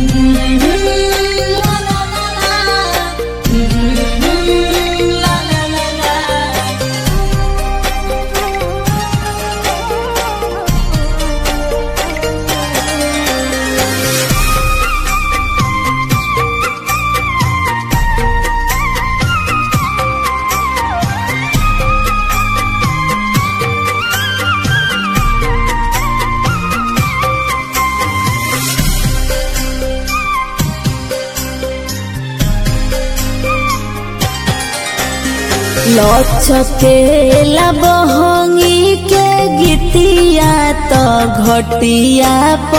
लचकेला बहंगी के गीतिया तो घटिया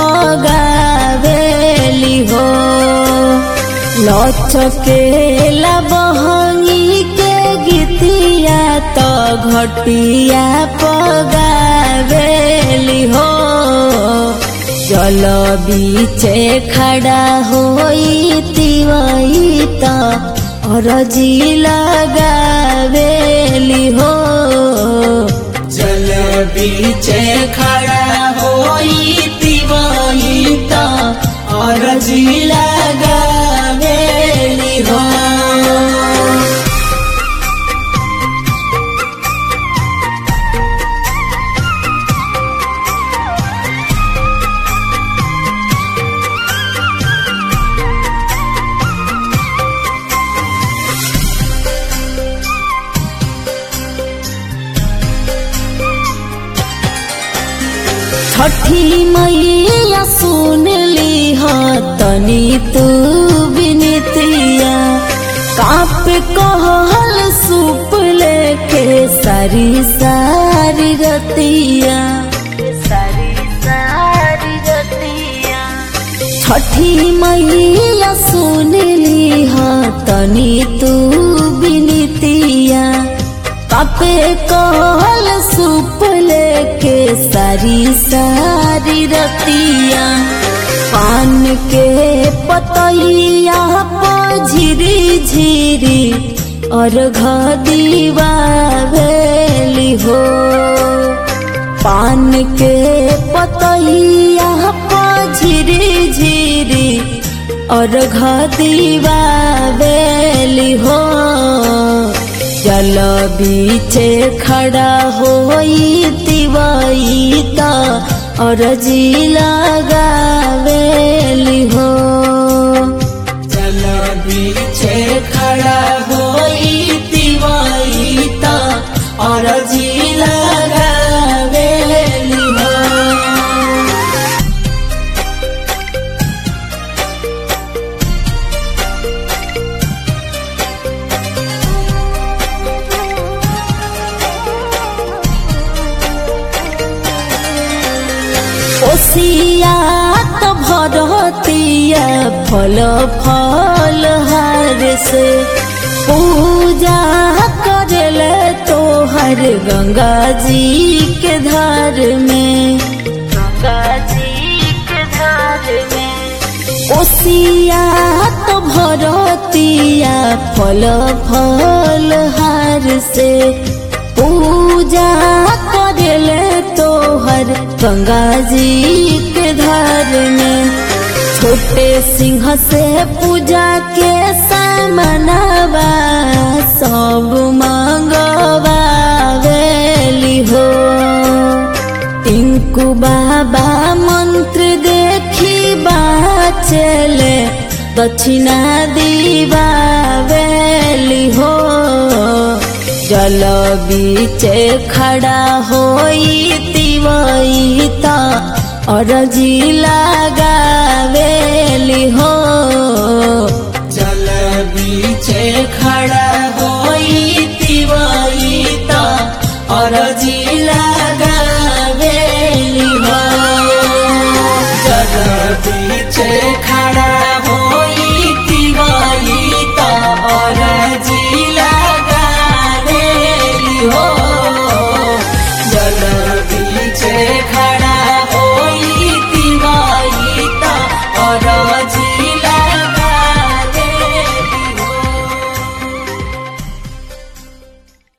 पगावेली हो। लचकेला बहंगी के गीतिया तो घटिया पगावेली हो। जल बीचे खड़ा होई तिवई तो अरजी लगावेली हो। जल बीचे खड़ा होई तिवई तो अरजी लगावेली हो। छठी मैया सुन ली हो तनी तू बिनतिया। काप कहल सूप लेके सारी सारी रतिया। छठी मैया सुन ली हो तनी तू बिनतिया। कापे कहल सूप लेके सारी सारी रतिया। पान के पतैया पर झिरी झिरी और घदीवावेली हो। पान के पतैया पर झिरी झिरी और घदीवावेली हो। जल बीचे खड़ा होई तिवई तो अरजी लगावेली हो। जल बीचे खड़ा होई तिवई तो अरजी लगावेली हो। ओसिया तो भरतिया फल फल हार से। पूजा करले तोहर गंगा जी के धार में। ओसिया तो भरतिया फल फल हार से। पूजा करले तोहर गंगा जी के धार में। छोटे सिंह से पूजा के सामनवा सब मंगवावेली हो। टिंकू बाबा मंत्र देखी बाचले दक्षिणा दीवावेली हो। जल बीचे खड़ा होई तिवई तो अरजी लगा